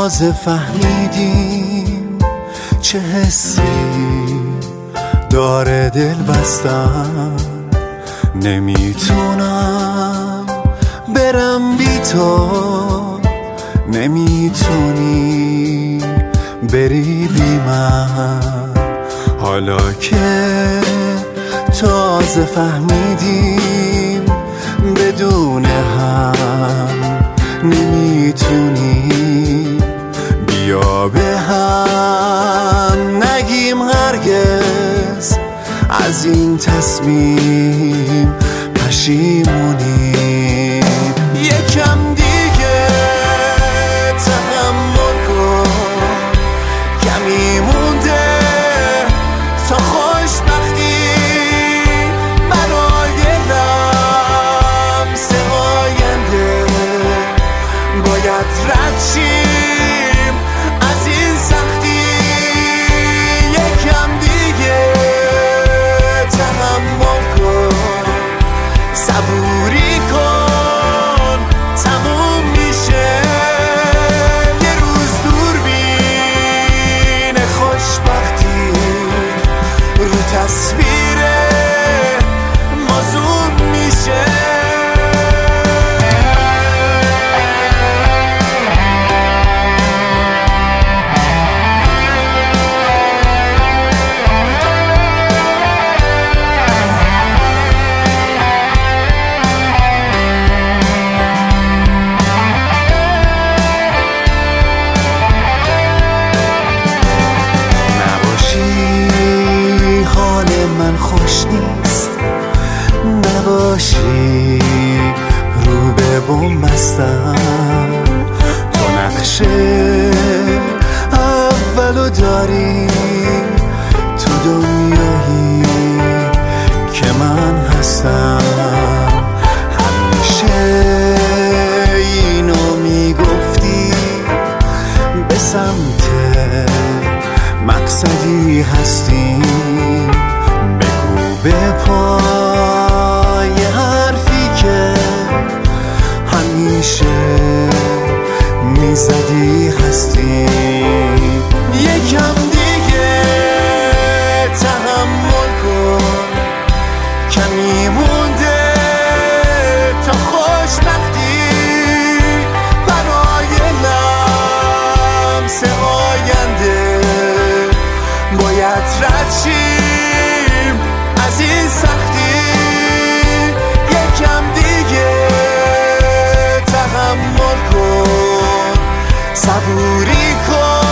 تازه فهمیدیم چه حسی داره دل بستن. نمیتونم برم بی تو، نمیتونی بری بی من. حالا که تازه فهمیدیم بدون هم نمیتونی، بیا به هم نگیم هرگز از این تصمیم پشیمونیم. یکم دیگه تحمل کن، کمی مونده تا خوشبختی برای لمس آینده. باید رد شیم از این سختی، یکم دیگه تحمل کن، صبوری کن، تموم میشه. یه روز دوربین خوشبختی رو تصویر ما زوم میشه. خوش نیست نباشی رو به بوم بستم. تو نقشه اولو داری تو دنیایی که من هستم. همیشه اینو میگفتی به سمت مقصدی هستیم. به پای حرفی که همیشه میزدی هستی. یکم دیگه تحمل کن، کمی مونده تا خوشبختی برای لمس آینده. باید رد شیم از این سختی، یکم دیگه تحمل کن، صبوری کن.